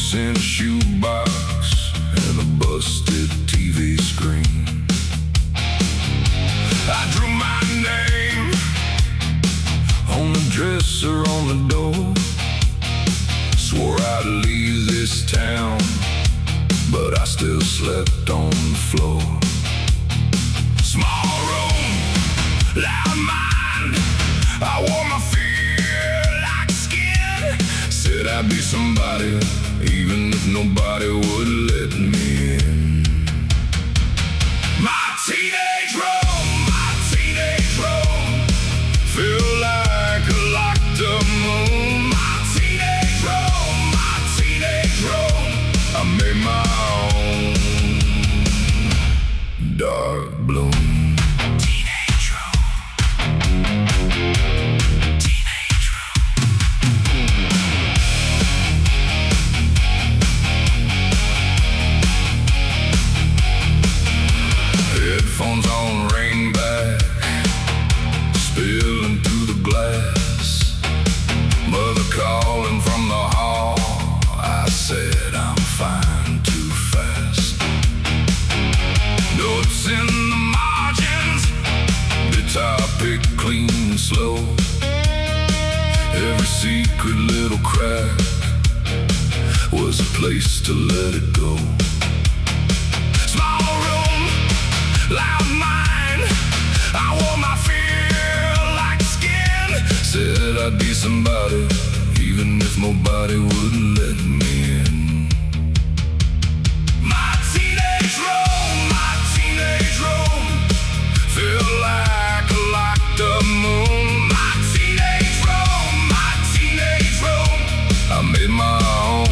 notes in a shoebox and a busted TV screen. I drew my name on the dresser on the door. Swore I'd leave this town, but I still slept on the floor. Small room, loud mind, I wore my fear like skin. Said I'd be somebody, even if nobody would let me in. My teenage Rome, feel like a locked up moon. My teenage Rome, I made my own dark bloom. Headphones on, rain back, spilling through the glass. Mother calling from the hall, I said I'm fine too fast. Notes in the margins, guitar pick clean and slow. Every secret little crack was a place to let it go. Small room, loud mind, I wore my fear like skin. Said I'd be somebody, even if nobody would let me in. My teenage Rome, feel like a locked up moon. My teenage Rome, I made my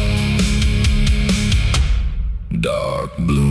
own dark bloom.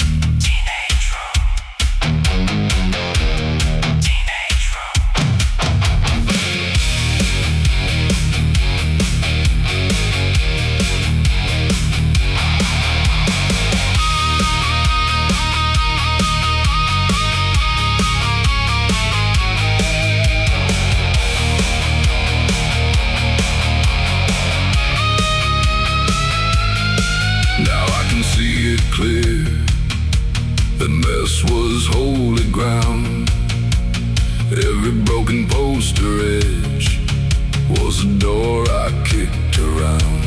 See it clear, the mess was holy ground. Every broken poster edge was a door I kicked around.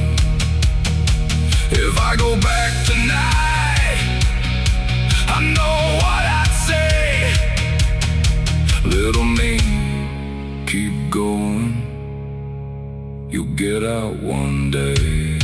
If I go back tonight, I know what I'd say. Little me, keep going, you'll get out one day.